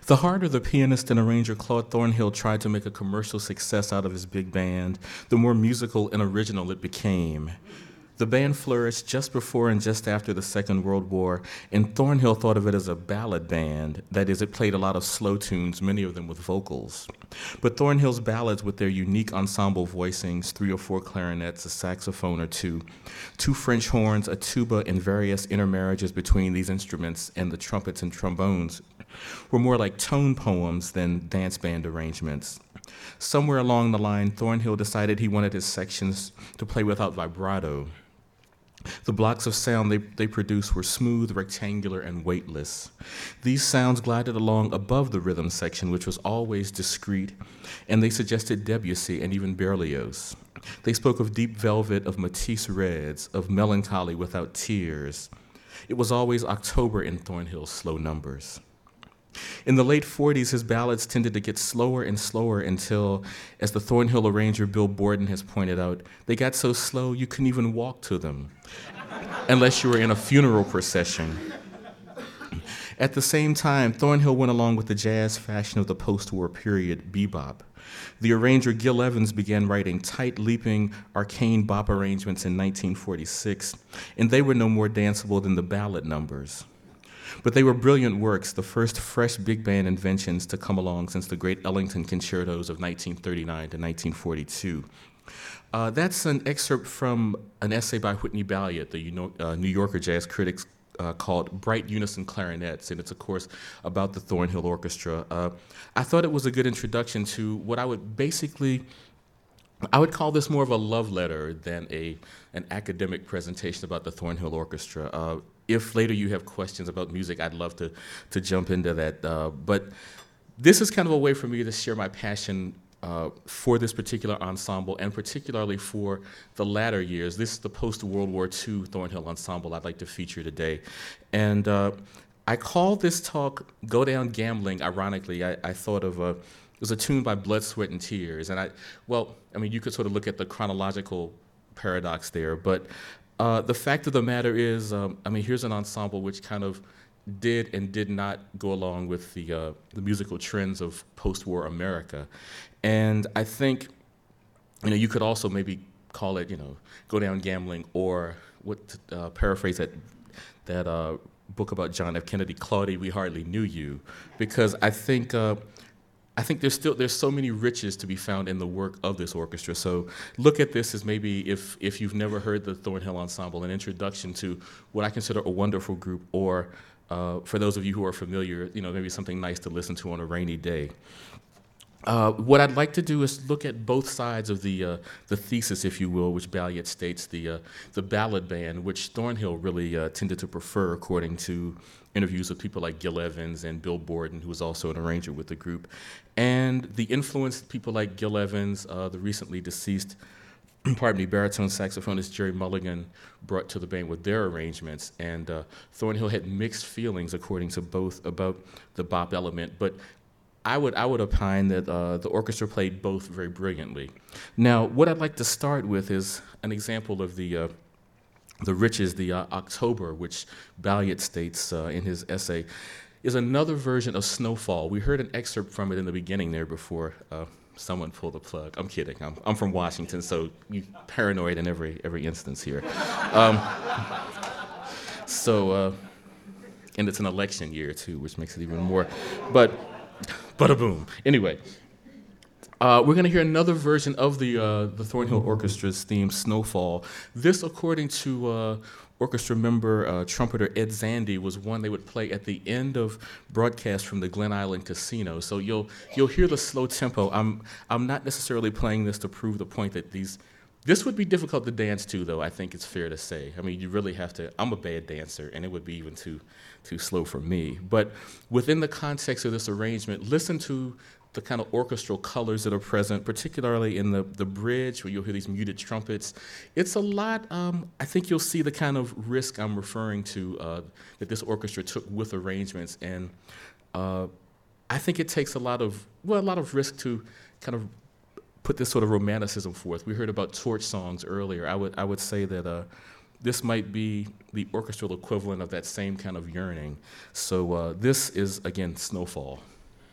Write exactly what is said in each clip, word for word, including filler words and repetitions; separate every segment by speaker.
Speaker 1: The harder the pianist and arranger Claude Thornhill tried to make a commercial success out of his big band, the more musical and original it became. The band flourished just before and just after the Second World War, and Thornhill thought of it as a ballad band. That is, it played a lot of slow tunes, many of them with vocals. But Thornhill's ballads, with their unique ensemble voicings, three or four clarinets, a saxophone or two, two French horns, a tuba, and various intermarriages between these instruments and the trumpets and trombones, were more like tone poems than dance band arrangements. Somewhere along the line, Thornhill decided he wanted his sections to play without vibrato. The blocks of sound they, they produced were smooth, rectangular, and weightless. These sounds glided along above the rhythm section, which was always discrete, and they suggested Debussy and even Berlioz. They spoke of deep velvet, of Matisse reds, of melancholy without tears. It was always October in Thornhill's slow numbers. In the late forties, his ballads tended to get slower and slower until, as the Thornhill arranger Bill Borden has pointed out, they got so slow you couldn't even walk to them, unless you were in a funeral procession. At the same time, Thornhill went along with the jazz fashion of the post-war period, bebop. The arranger Gil Evans began writing tight, leaping, arcane bop arrangements in nineteen forty-six, and they were no more danceable than the ballad numbers. But they were brilliant works, the first fresh big band inventions to come along since the great Ellington concertos of nineteen thirty-nine to nineteen forty-two. Uh, that's an excerpt from an essay by Whitney Balliet, the uh, New Yorker jazz critic, uh, called Bright Unison Clarinets, and it's, of course, about the Thornhill Orchestra. Uh, I thought it was a good introduction to what I would basically, I would call this more of a love letter than a an academic presentation about the Thornhill Orchestra. Uh, if later you have questions about music, I'd love to, to jump into that. Uh, but this is kind of a way for me to share my passion uh, for this particular ensemble, and particularly for the latter years. This is the post-World War Two Thornhill Ensemble I'd like to feature today. And uh, I call this talk Go Down Gambling. Ironically, I, I thought of a, it was a tune by Blood, Sweat, and Tears. And I, well, I mean, you could sort of look at the chronological paradox there, but uh, the fact of the matter is, um, I mean, here's an ensemble which kind of did and did not go along with the uh, the musical trends of post-war America. And I think, you know, you could also maybe call it, you know, Go Down Gambling, or what, uh, paraphrase that, that uh, book about John F. Kennedy, Claudie, We Hardly Knew You, because I think, uh, I think there's still there's so many riches to be found in the work of this orchestra. So look at this as maybe, if if you've never heard the Thornhill Ensemble, an introduction to what I consider a wonderful group, or uh, for those of you who are familiar, you know, maybe something nice to listen to on a rainy day. Uh, what I'd like to do is look at both sides of the uh, the thesis, if you will, which Balliet states, the uh, the ballad band, which Thornhill really uh, tended to prefer, according to interviews with people like Gil Evans and Bill Borden, who was also an arranger with the group, and the influence people like Gil Evans, uh, the recently deceased, pardon me, baritone saxophonist Jerry Mulligan brought to the band with their arrangements. And uh, Thornhill had mixed feelings, according to both, about the bop element, but I would I would opine that uh, the orchestra played both very brilliantly. Now, what I'd like to start with is an example of the uh, the riches, the uh, October, which Balliet states uh, in his essay, is another version of Snowfall. We heard an excerpt from it in the beginning there before uh, someone pulled the plug. I'm kidding. I'm I'm from Washington, so you paranoid in every every instance here. Um, so, uh, and it's an election year too, which makes it even more. But. Bada boom. Anyway, uh, we're going to hear another version of the uh, the Thornhill Orchestra's theme, Snowfall. This, according to uh, orchestra member uh, trumpeter Ed Zandi, was one they would play at the end of broadcasts from the Glen Island Casino. So you'll you'll hear the slow tempo. I'm I'm not necessarily playing this to prove the point that these. This would be difficult to dance to, though, I think it's fair to say. I mean, you really have to, I'm a bad dancer, and it would be even too too slow for me. But within the context of this arrangement, listen to the kind of orchestral colors that are present, particularly in the, the bridge, where you'll hear these muted trumpets. It's a lot, um, I think you'll see the kind of risk I'm referring to uh, that this orchestra took with arrangements. And uh, I think it takes a lot of, well, a lot of risk to kind of put this sort of romanticism forth. We heard about torch songs earlier. I would I would say that uh, this might be the orchestral equivalent of that same kind of yearning. So uh, this is, again, Snowfall.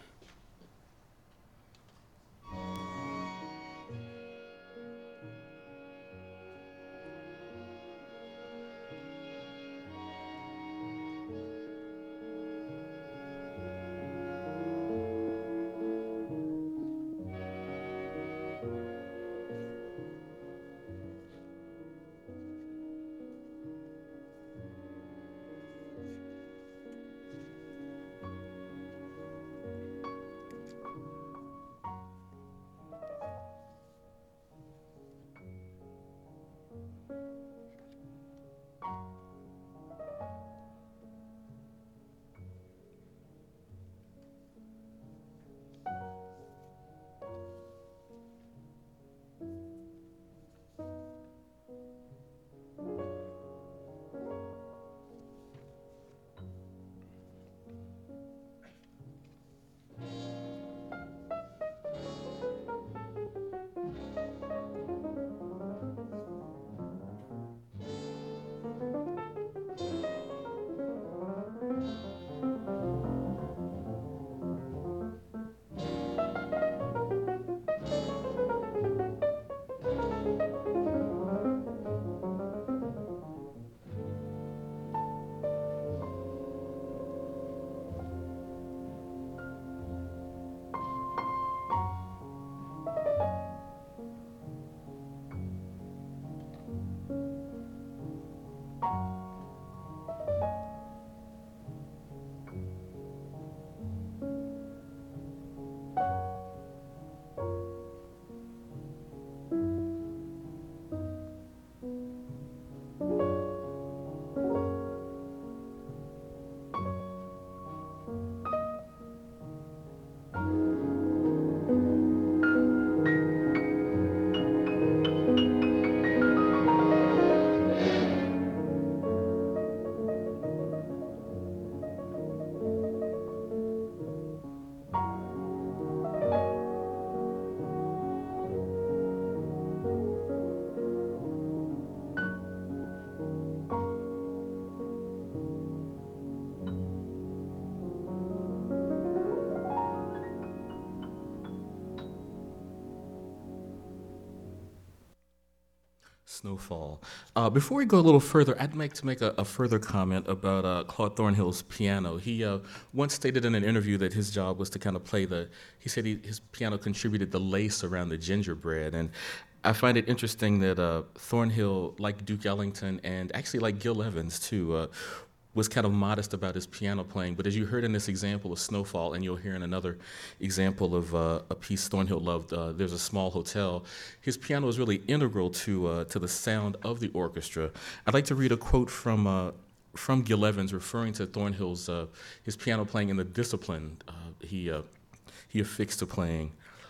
Speaker 1: Snowfall. Uh, before we go a little further, I'd like to make a, a further comment about uh, Claude Thornhill's piano. He uh, once stated in an interview that his job was to kind of play the, he said he, his piano contributed the lace around the gingerbread. And I find it interesting that uh, Thornhill, like Duke Ellington, and actually like Gil Evans too, uh, was kind of modest about his piano playing. But as you heard in this example of Snowfall, and you'll hear in another example of uh, a piece Thornhill loved, uh, There's a Small Hotel, his piano is really integral to uh, to the sound of the orchestra. I'd like to read a quote from uh, from Gil Evans referring to Thornhill's uh, his piano playing and the discipline uh, he uh, he affixed to playing.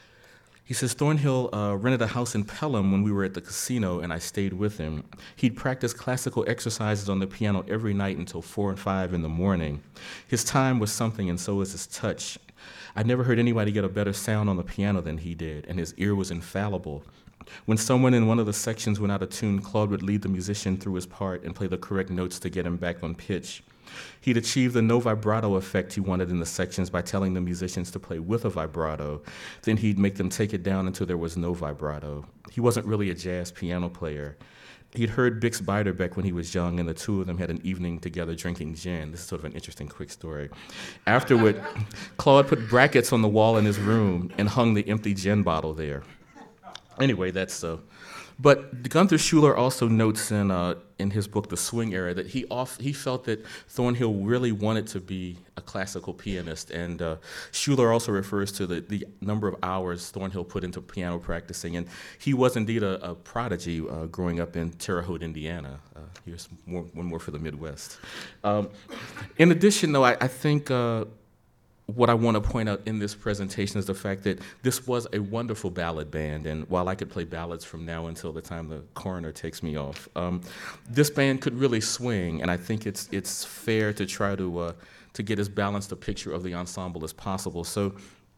Speaker 1: He says, Thornhill uh, rented a house in Pelham when we were at the casino, and I stayed with him. He'd practice classical exercises on the piano every night until four and five in the morning. His time was something, and so was his touch. I never heard anybody get a better sound on the piano than he did, and his ear was infallible. When someone in one of the sections went out of tune, Claude would lead the musician through his part and play the correct notes to get him back on pitch. He'd achieve the no vibrato effect he wanted in the sections by telling the musicians to play with a vibrato. Then he'd make them take it down until there was no vibrato. He wasn't really a jazz piano player. He'd heard Bix Beiderbecke when he was young, and the two of them had an evening together drinking gin. This is sort of an interesting quick story. Afterward, Claude put brackets on the wall in his room and hung the empty gin bottle there. Anyway, that's so. Uh, But Gunther Schuller also notes in uh, in his book The Swing Era that he off, he felt that Thornhill really wanted to be a classical pianist, and uh, Schuller also refers to the, the number of hours Thornhill put into piano practicing, and he was indeed a, a prodigy uh, growing up in Terre Haute, Indiana. Uh, here's more, one more for the Midwest. Um, in addition, though, I, I think uh, what I want to point out in this presentation is the fact that this was a wonderful ballad band, and while I could play ballads from now until the time the coroner takes me off, um, this band could really swing, and I think it's it's fair to try to uh, to get as balanced a picture of the ensemble as possible. So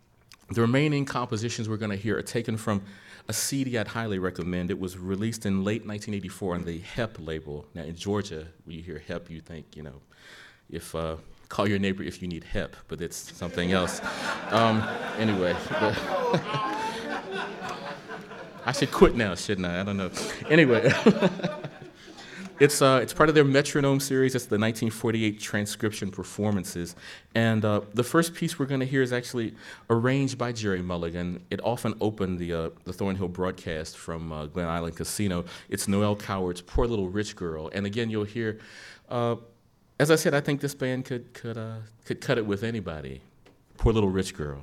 Speaker 1: the remaining compositions we're going to hear are taken from a C D I'd highly recommend. It was released in late nineteen eighty-four on the Hep label. Now in Georgia, when you hear Hep, you think, you know, if uh, call your neighbor if you need hep, but it's something else. Um, anyway, I should quit now, shouldn't I? I don't know. Anyway, it's uh, it's part of their Metronome series. It's the nineteen forty-eight transcription performances, and uh, the first piece we're going to hear is actually arranged by Jerry Mulligan. It often opened the uh, the Thornhill broadcast from uh, Glen Island Casino. It's Noel Coward's "Poor Little Rich Girl," and again you'll hear. Uh, As I said, I think this band could could uh, could cut it with anybody. Poor Little Rich Girl.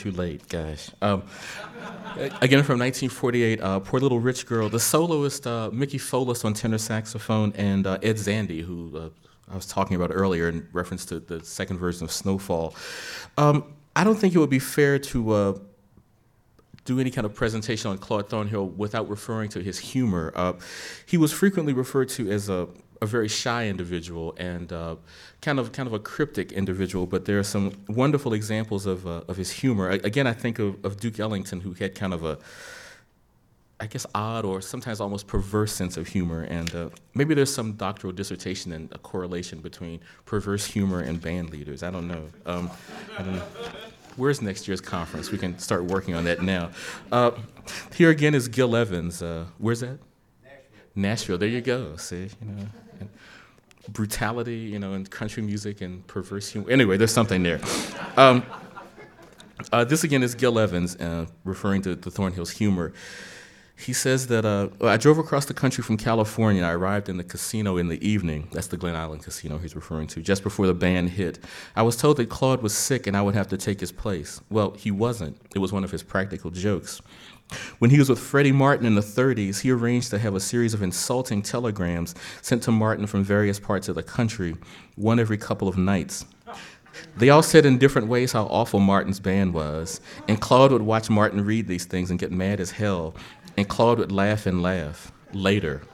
Speaker 1: too late, gosh. Um, again, from nineteen forty-eight, uh, Poor Little Rich Girl. The soloist, uh, Mickey Folis on tenor saxophone, and uh, Ed Zandy, who uh, I was talking about earlier in reference to the second version of Snowfall. Um, I don't think it would be fair to uh, do any kind of presentation on Claude Thornhill without referring to his humor. Uh, he was frequently referred to as a, a very shy individual and uh, kind of kind of a cryptic individual, but there are some wonderful examples of, uh, of his humor. I, again, I think of, of Duke Ellington, who had kind of a, I guess, odd or sometimes almost perverse sense of humor, and uh, maybe there's some doctoral dissertation and a correlation between perverse humor and band leaders. I don't know. Um, I don't know. Where's next year's conference? We can start working on that now. Uh, here again is Gil Evans. Uh, where's that? Nashville. Nashville. There you go. See, you know, and brutality, you know, in country music and perverse humor. Anyway, there's something there. Um, uh, this again is Gil Evans, uh, referring to, to Thornhill's humor. He says that, uh, I drove across the country from California. I arrived in the casino in the evening. That's the Glen Island Casino he's referring to, just before the band hit. I was told that Claude was sick and I would have to take his place. Well, he wasn't. It was one of his practical jokes. When he was with Freddie Martin in the thirties, he arranged to have a series of insulting telegrams sent to Martin from various parts of the country, one every couple of nights. They all said in different ways how awful Martin's band was, and Claude would watch Martin read these things and get mad as hell, and Claude would laugh and laugh later.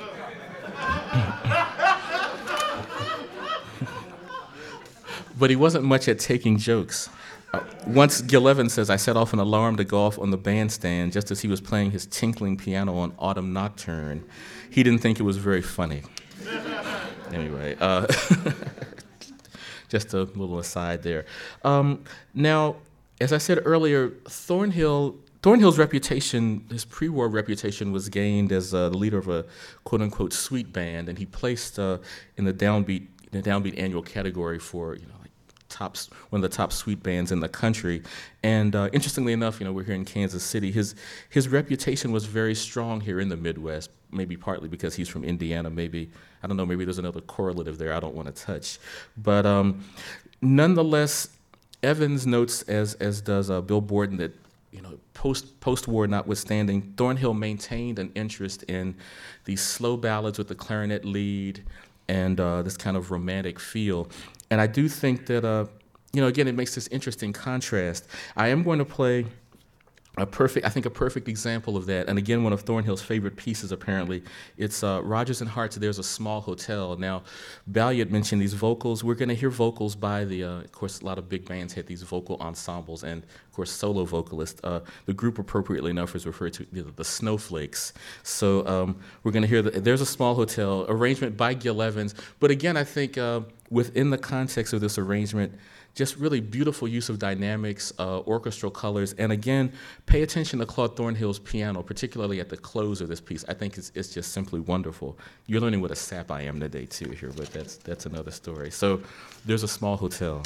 Speaker 1: But he wasn't much at taking jokes. Uh, once Gil Evans says, I set off an alarm to go off on the bandstand just as he was playing his tinkling piano on Autumn Nocturne. He didn't think it was very funny. Anyway, uh, just a little aside there. Um, now, as I said earlier, Thornhill Thornhill's reputation, his pre-war reputation, was gained as uh, the leader of a quote-unquote sweet band, and he placed uh, in the downbeat, in the downbeat annual category for, you know, like tops, one of the top sweet bands in the country. And uh, interestingly enough, you know, we're here in Kansas City. His his reputation was very strong here in the Midwest, maybe partly because he's from Indiana. Maybe I don't know. Maybe there's another correlative there I don't want to touch, but um, nonetheless, Evans notes, as as does uh, Bill Borden, that, you know, post post-war notwithstanding, Thornhill maintained an interest in these slow ballads with the clarinet lead and uh, this kind of romantic feel. And I do think that, uh, you know, again, it makes this interesting contrast. I am going to play a perfect, I think a perfect example of that, and again, one of Thornhill's favorite pieces, apparently. It's uh, Rodgers and Hart's There's a Small Hotel. Now, Balliet mentioned these vocals. We're going to hear vocals by the, uh, of course, a lot of big bands had these vocal ensembles, and, of course, solo vocalists. Uh, the group, appropriately enough, is referred to the, the Snowflakes. So um, we're going to hear the, There's a Small Hotel, arrangement by Gil Evans. But again, I think uh, within the context of this arrangement, just really beautiful use of dynamics, uh, orchestral colors, and again, pay attention to Claude Thornhill's piano, particularly at the close of this piece. I think it's, it's just simply wonderful. You're learning what a sap I am today too here, but that's, that's another story. So There's a Small Hotel.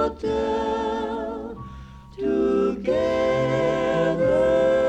Speaker 2: hotel together.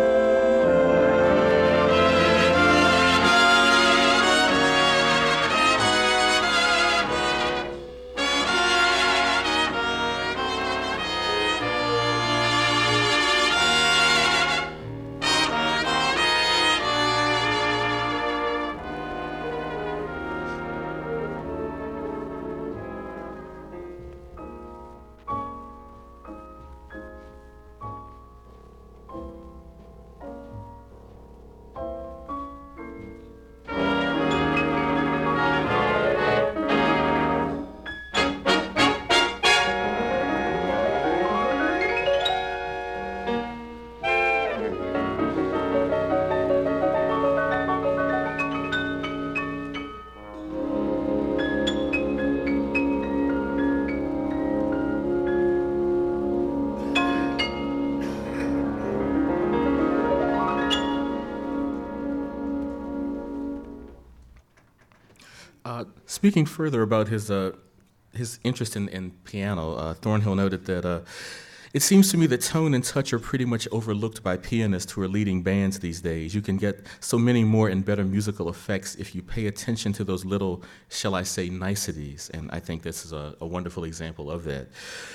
Speaker 1: Uh, speaking further about his uh, his interest in, in piano, uh, Thornhill noted that uh, it seems to me that tone and touch are pretty much overlooked by pianists who are leading bands these days. You can get so many more and better musical effects if you pay attention to those little, shall I say, niceties, and I think this is a, a wonderful example of that.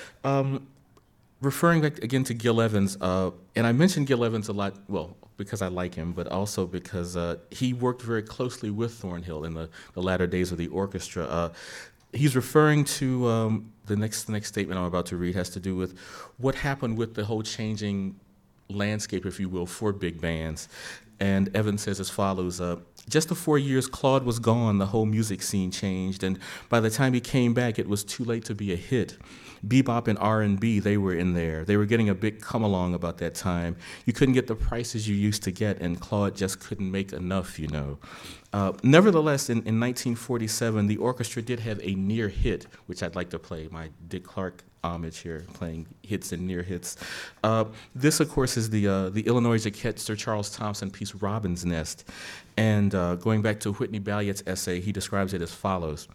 Speaker 1: Um, referring back again to Gil Evans, uh, and I mentioned Gil Evans a lot, well, because I like him, but also because uh, he worked very closely with Thornhill in the, the latter days of the orchestra. Uh, he's referring to um, the next the next statement I'm about to read has to do with what happened with the whole changing landscape, if you will, for big bands. And Evans says as follows, uh, just the four years Claude was gone, the whole music scene changed, and by the time he came back, it was too late to be a hit. Bebop and R and B, they were in there. They were getting a big come-along about that time. You couldn't get the prices you used to get, and Claude just couldn't make enough, you know. Uh, nevertheless, in, in nineteen forty-seven, the orchestra did have a near hit, which I'd like to play, my Dick Clark homage here, playing hits and near hits. Uh, this, of course, is the uh, the Illinois Jacquet Sir Charles Thompson piece, Robin's Nest. And uh, going back to Whitney Ballot's essay, he describes it as follows.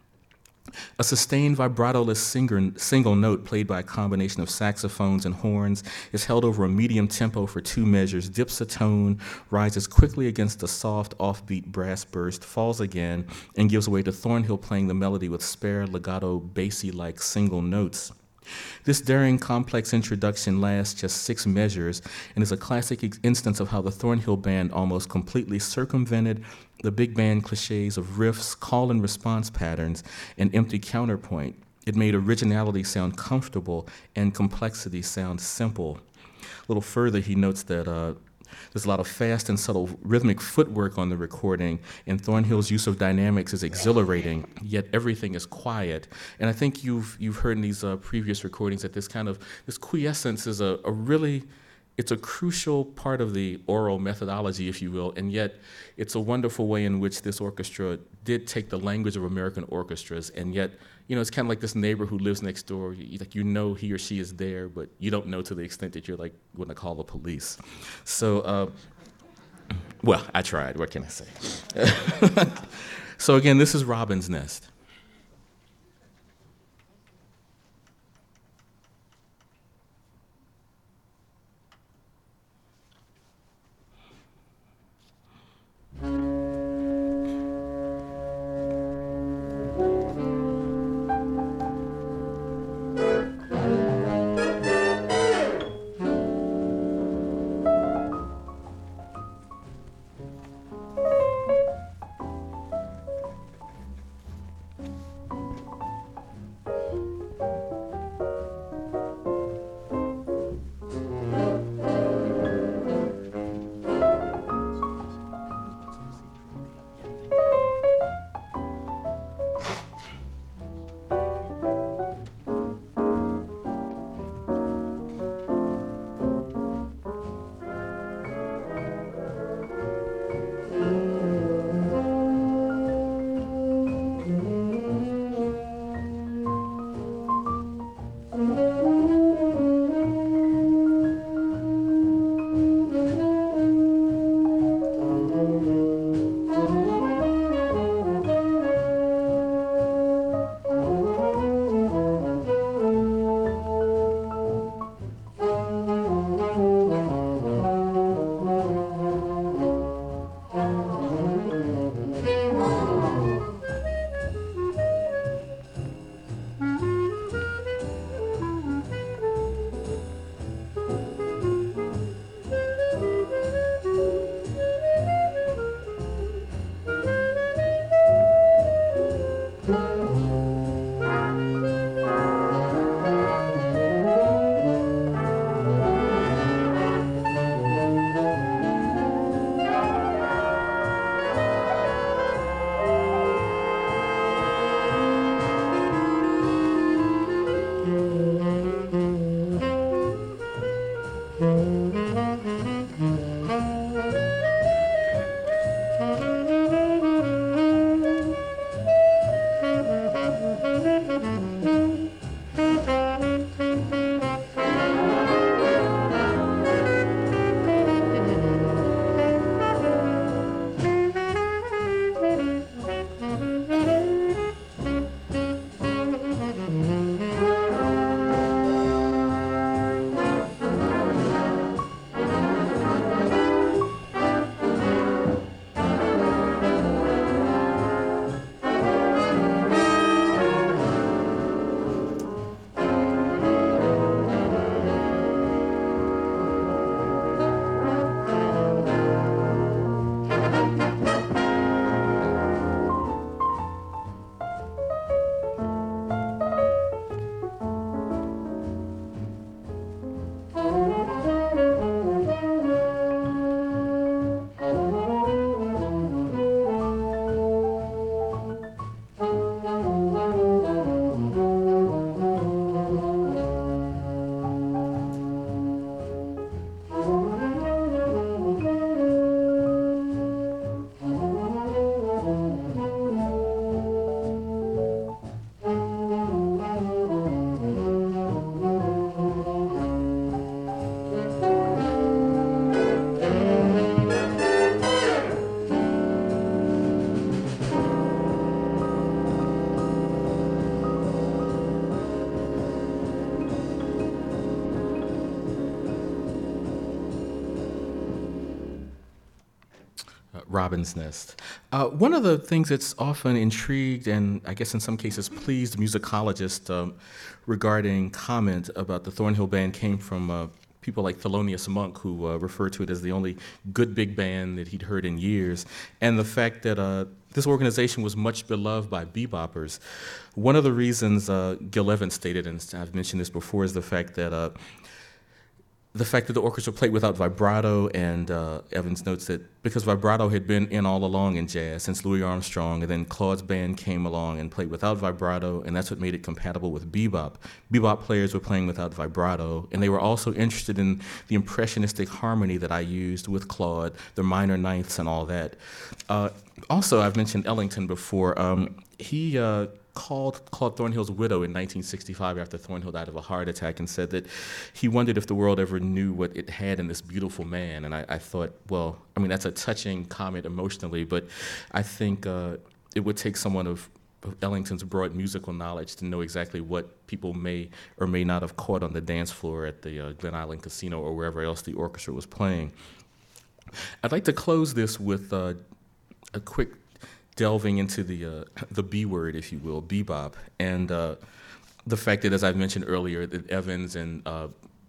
Speaker 1: A sustained vibrato-less singer, single note played by a combination of saxophones and horns is held over a medium tempo for two measures, dips a tone, rises quickly against a soft, offbeat brass burst, falls again, and gives way to Thornhill playing the melody with spare, legato, bassy-like single notes. This daring, complex introduction lasts just six measures and is a classic ex- instance of how the Thornhill Band almost completely circumvented the big band cliches of riffs, call and response patterns, and empty counterpoint. It made originality sound comfortable and complexity sound simple. A little further, he notes that uh, there's a lot of fast and subtle rhythmic footwork on the recording, and Thornhill's use of dynamics is exhilarating, yet everything is quiet. And I think you've you've heard in these uh, previous recordings that this kind of, this quiescence is a, a really, it's a crucial part of the oral methodology, if you will, and yet it's a wonderful way in which this orchestra did take the language of American orchestras, and yet, you know, it's kind of like this neighbor who lives next door. You, like, you know he or she is there, but you don't know to the extent that you're, like, going to call the police. So, uh, well, I tried. What can I say? So, again, this is Robin's Nest. Robin's Nest. Uh, one of the things that's often intrigued and I guess in some cases pleased musicologists um, regarding comment about the Thornhill Band came from uh, people like Thelonious Monk, who uh, referred to it as the only good big band that he'd heard in years, and the fact that uh, this organization was much beloved by beboppers. One of the reasons uh, Gil Evans stated, and I've mentioned this before, is the fact that uh, the fact that the orchestra played without vibrato, and uh, Evans notes that because vibrato had been in all along in jazz since Louis Armstrong, and then Claude's band came along and played without vibrato, and that's what made it compatible with bebop. Bebop players were playing without vibrato, and they were also interested in the impressionistic harmony that I used with Claude, the minor ninths and all that. Uh, also, I've mentioned Ellington before. Um, he uh, called Claude Thornhill's widow in nineteen sixty-five after Thornhill died of a heart attack and said that he wondered if the world ever knew what it had in this beautiful man. And I, I thought, well, I mean, that's a touching comment emotionally, but I think uh, it would take someone of, of Ellington's broad musical knowledge to know exactly what people may or may not have caught on the dance floor at the uh, Glen Island Casino or wherever else the orchestra was playing. I'd like to close this with uh, a quick delving into the uh, the B word, if you will, bebop, and uh, the fact that, as I mentioned earlier, that Evans and uh,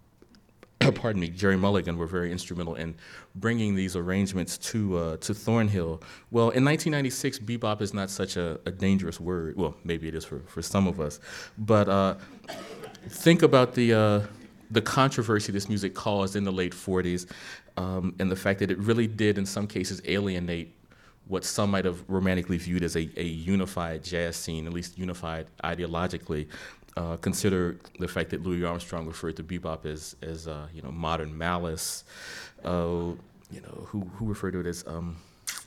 Speaker 1: pardon me, Jerry Mulligan were very instrumental in bringing these arrangements to uh, to Thornhill. Well, in nineteen ninety-six, bebop is not such a, a dangerous word. Well, maybe it is for, for some of us, but uh, think about the uh, the controversy this music caused in the late forties, um, and the fact that it really did, in some cases, alienate what some might have romantically viewed as a, a unified jazz scene, at least unified ideologically. Uh, consider the fact that Louis Armstrong referred to bebop as, as uh, you know, modern malice. Uh, you know, who who referred to it as um,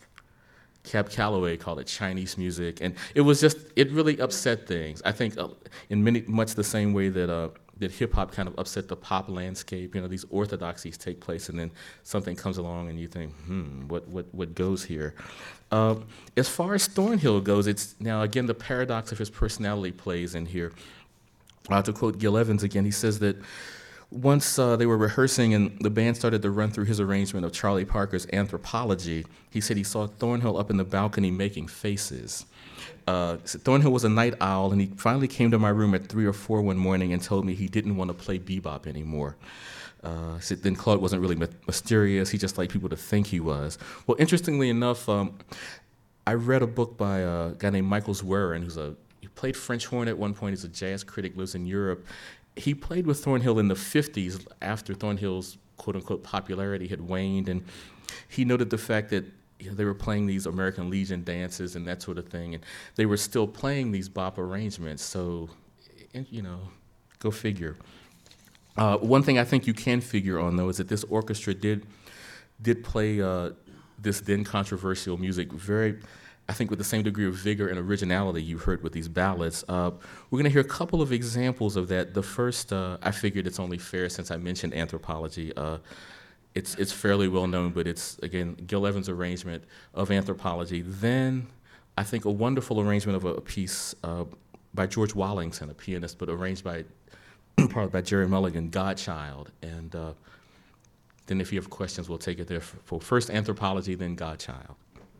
Speaker 1: Cab Calloway called it Chinese music, and it was just it really upset things. I think uh, in many much the same way that uh, that hip hop kind of upset the pop landscape. You know, these orthodoxies take place, and then something comes along, and you think, hmm, what what what goes here? Uh, as far as Thornhill goes, it's now again the paradox of his personality plays in here. Uh, to quote Gil Evans again, he says that once uh, they were rehearsing and the band started to run through his arrangement of Charlie Parker's Anthropology, he said he saw Thornhill up in the balcony making faces. Uh, so Thornhill was a night owl, and he finally came to my room at three or four one morning and told me he didn't want to play bebop anymore. Uh, so then Claude wasn't really mysterious. He just liked people to think he was. Well, interestingly enough, um, I read a book by a guy named Michael Zwerin, who's a he played French horn at one point. He's a jazz critic, lives in Europe. He played with Thornhill in the fifties after Thornhill's quote unquote popularity had waned, and he noted the fact that you know, they were playing these American Legion dances and that sort of thing, and they were still playing these bop arrangements. So, you know, go figure. Uh, one thing I think you can figure on though is that this orchestra did did play uh, this then controversial music very, I think, with the same degree of vigor and originality you heard with these ballads. Uh, we're going to hear a couple of examples of that. The first, uh, I figured it's only fair since I mentioned Anthropology. Uh, it's it's fairly well known, but it's, again, Gil Evans' arrangement of Anthropology. Then, I think a wonderful arrangement of a, a piece uh, by George Wallington, a pianist, but arranged by, pardon, by Jerry Mulligan, Godchild. And uh, then if you have questions, we'll take it there for, for first Anthropology, then Godchild.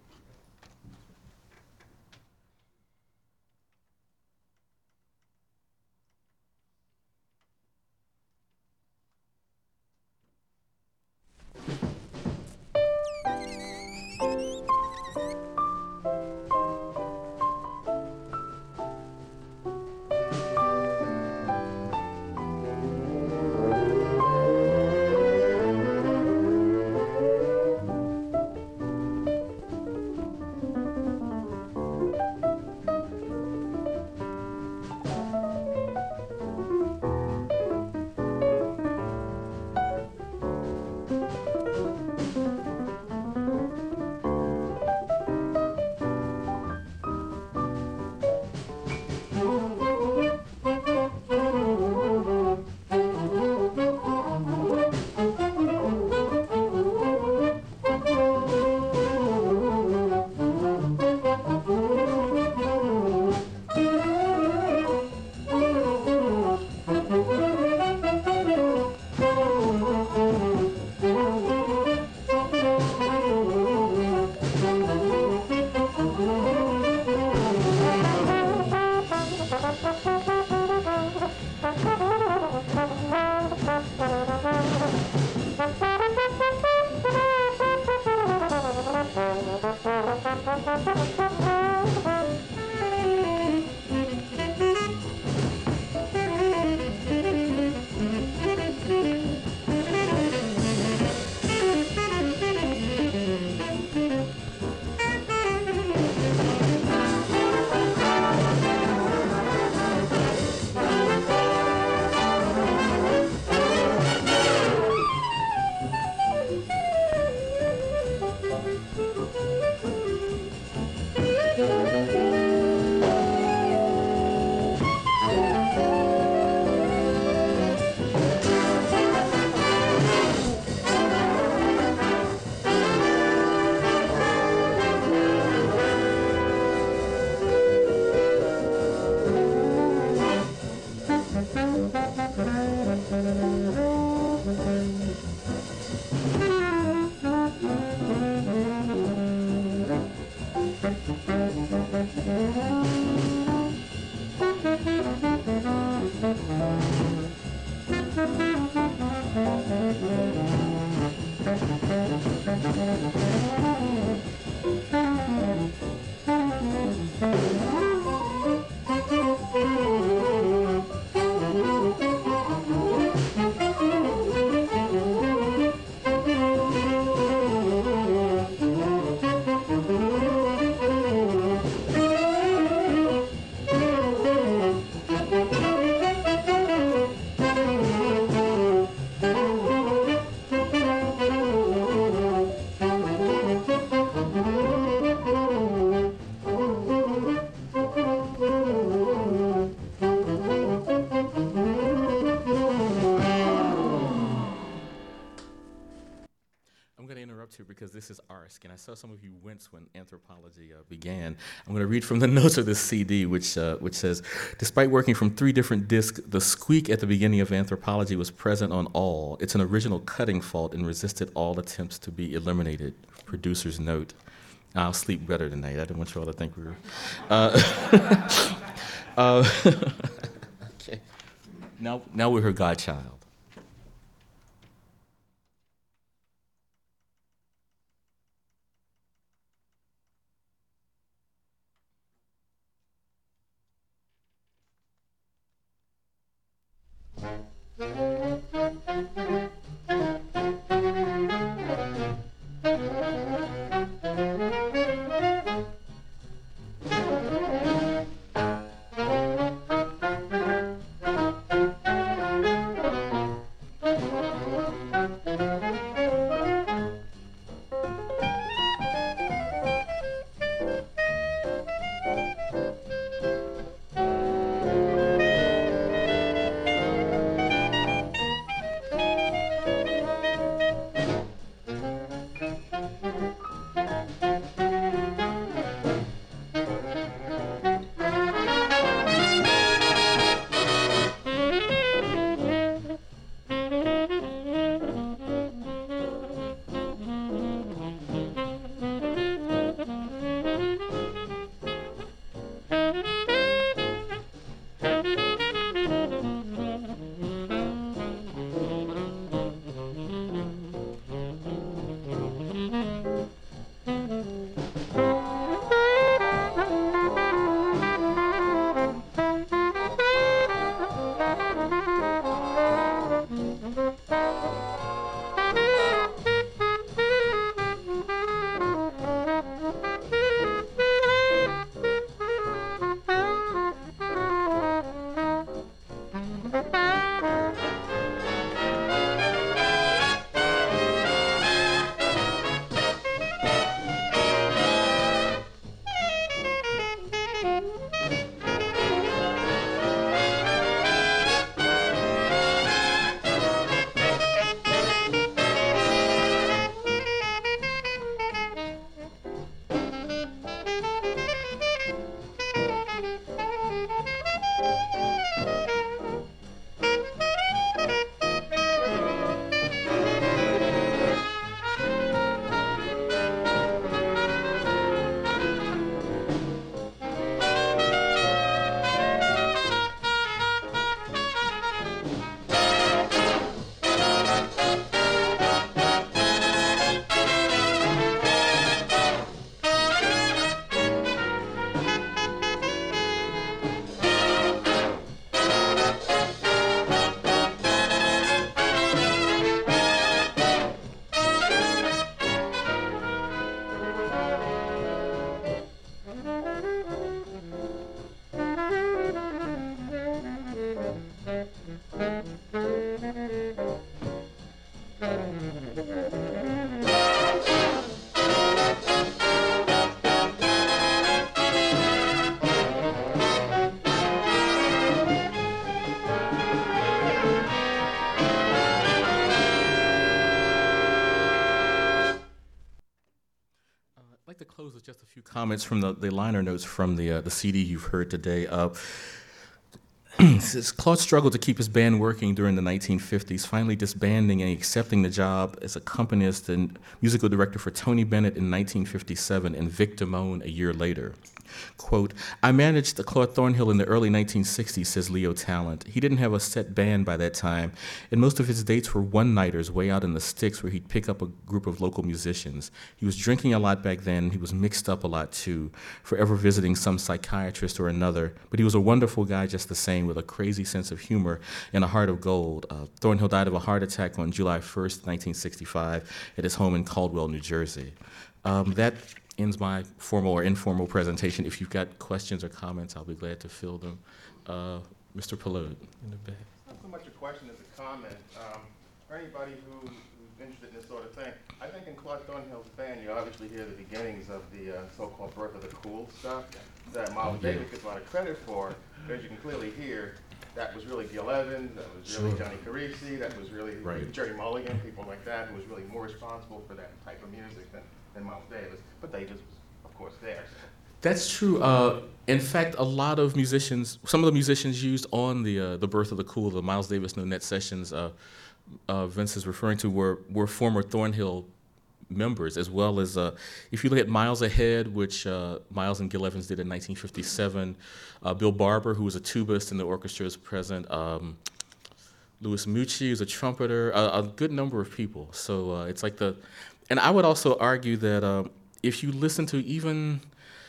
Speaker 1: Because this is Arsk, and I saw some of you wince when Anthropology uh, began. I'm going to read from the notes of this C D, which uh, which says, despite working from three different discs, the squeak at the beginning of Anthropology was present on all. It's an original cutting fault and resisted all attempts to be eliminated. Producer's note. I'll sleep better tonight. I didn't want you all to think we were... Uh, uh, okay. Now, now we're her Godchild. comments from the, the liner notes from the uh, the C D you've heard today. Uh, Says Claude struggled to keep his band working during the nineteen fifties, finally disbanding and accepting the job as accompanist and musical director for Tony Bennett in nineteen fifty-seven and Vic Damone a year later. Quote, I managed the Claude Thornhill in the early nineteen sixties, says Leo Talent. He didn't have a set band by that time, and most of his dates were one-nighters way out in the sticks where he'd pick up a group of local musicians. He was drinking a lot back then. He was mixed up a lot, too, forever visiting some psychiatrist or another, but he was a wonderful guy just the same, with a crazy sense of humor and a heart of gold. Uh, Thornhill died of a heart attack on July first, nineteen sixty-five, at his home in Caldwell, New Jersey. Um, that ends my formal or informal presentation. If you've got questions or comments, I'll be glad to fill them. Uh, Mister Pallot, in the back.
Speaker 2: Not so much a question as a comment. Um, for anybody who, who's interested in this sort of thing, I think in Claude Thornhill's band, you obviously hear the beginnings of the uh, so-called birth of the cool stuff that Miles
Speaker 1: Yeah.
Speaker 2: Davis gets a lot of credit for. As you can clearly hear, that was really Gil Evans, that was really
Speaker 1: Sure.
Speaker 2: Johnny Carisi, that was really
Speaker 1: Right.
Speaker 2: Jerry Mulligan, people like that, who was really more responsible for that type of music than, than Miles Davis. But Davis was, of course, there.
Speaker 1: That's true. Uh, in fact, a lot of musicians, some of the musicians used on the uh, the Birth of the Cool, the Miles Davis No Net sessions, uh, uh, Vince is referring to, were were former Thornhill members, as well as, uh, if you look at Miles Ahead, which uh, Miles and Gil Evans did in nineteen fifty-seven, uh, Bill Barber, who was a tubist in the orchestra, is present. Um, Louis Mucci is a trumpeter, a, a good number of people. So uh, it's like the, and I would also argue that um, if you listen to even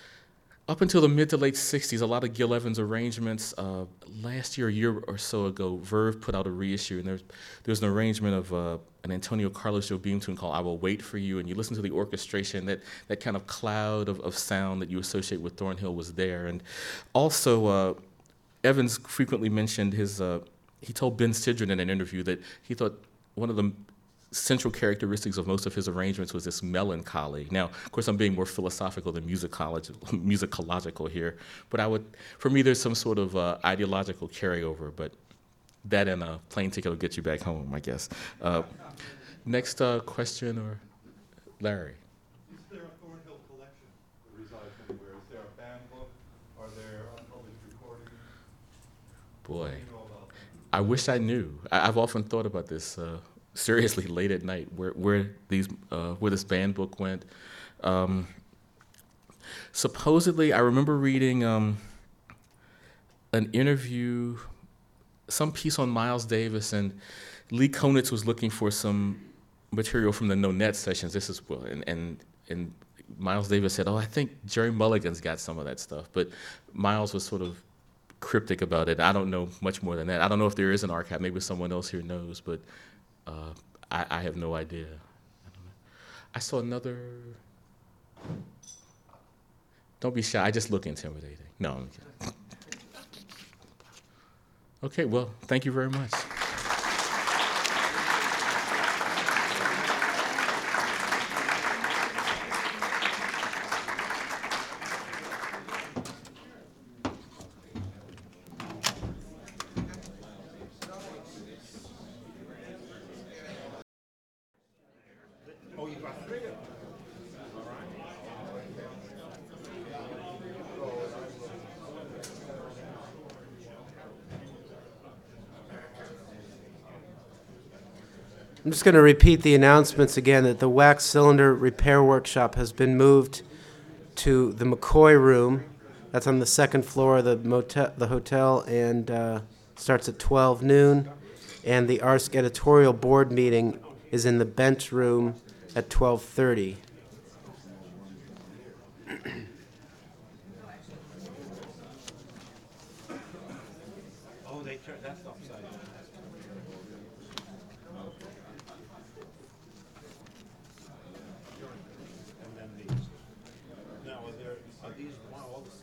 Speaker 1: up until the mid to late sixties, a lot of Gil Evans arrangements, uh, last year, a year or so ago, Verve put out a reissue, and there's there's an arrangement of uh, an Antonio Carlos Jobim tune called I Will Wait For You, and you listen to the orchestration, that, that kind of cloud of, of sound that you associate with Thornhill was there. And also, uh, Evans frequently mentioned his, uh, he told Ben Sidran in an interview that he thought one of the central characteristics of most of his arrangements was this melancholy. Now, of course, I'm being more philosophical than musicological, musicological here, but I would, for me, there's some sort of uh, ideological carryover, but that and a plane ticket will get you back home, I guess. Uh, next uh, question, or Larry?
Speaker 3: Is there a Thornhill collection that resides anywhere? Is there a band book? Are there unpublished recordings?
Speaker 1: Boy,
Speaker 3: What do you know about them?
Speaker 1: I wish I knew. I, I've often thought about this uh, seriously late at night, where where these uh, where this band book went. Um, supposedly, I remember reading um, an interview, some piece on Miles Davis, and Lee Konitz was looking for some material from the No Net sessions. This is well, and and and Miles Davis said, "Oh, I think Jerry Mulligan's got some of that stuff," but Miles was sort of cryptic about it. I don't know much more than that. I don't know if there is an archive. Maybe someone else here knows, but uh, I, I have no idea. I don't know. I saw another. Don't be shy. I just look intimidating. No, I'm kidding. Okay, well, thank you very much.
Speaker 4: I'm just going to repeat the announcements again, that the wax cylinder repair workshop has been moved to the McCoy room. That's on the second floor of the motel, the hotel, and uh, starts at twelve noon. And the A R S C editorial board meeting is in the bench room at twelve thirty.
Speaker 3: Oh, they turned, that's upside down. And then these. Now, are there, are these, wow, all the